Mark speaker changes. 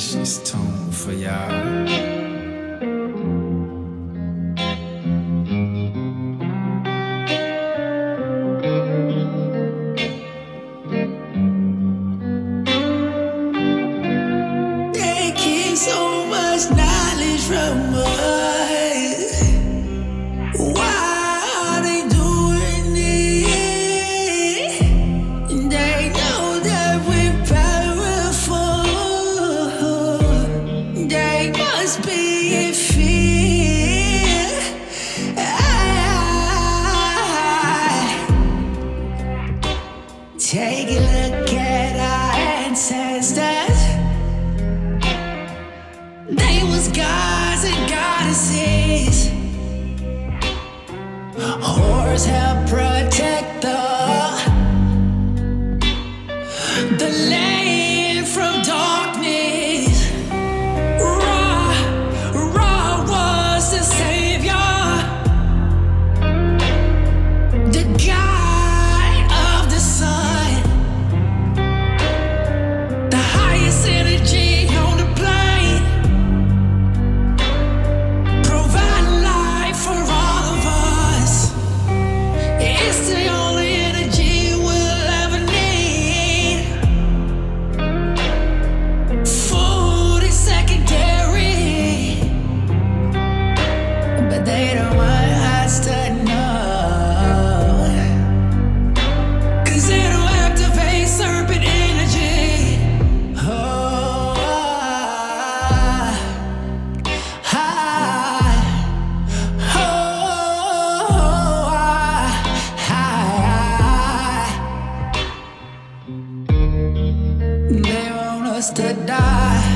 Speaker 1: precious tone for y'all.
Speaker 2: So much knowledge from us. Why are they doing it? They know that we're powerful. They must be in fear. Take a look at our ancestors. They was gods and goddesses. Whores help protect the land from darkness. Ra was the savior, the god of the sun, the highest energy on the planet. It's the only energy we'll ever need. Food is secondary, but they don't want us to know, 'cause it'll activate serpent energy. They want us to die.